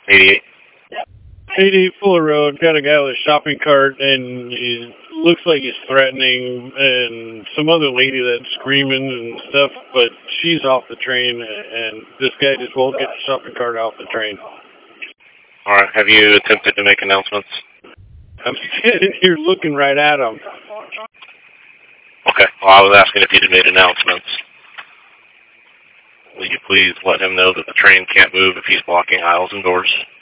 88. 88 Fuller Road, got a guy with a shopping cart, and he looks like he's threatening, and some other lady that's screaming and stuff, but she's off the train, and this guy just won't get the shopping cart off the train. All right. Have you attempted to make announcements? I'm sitting here looking right at him. Okay. Well, I was asking if you'd made announcements. Will you please let him know that the train can't move if he's blocking aisles and doors?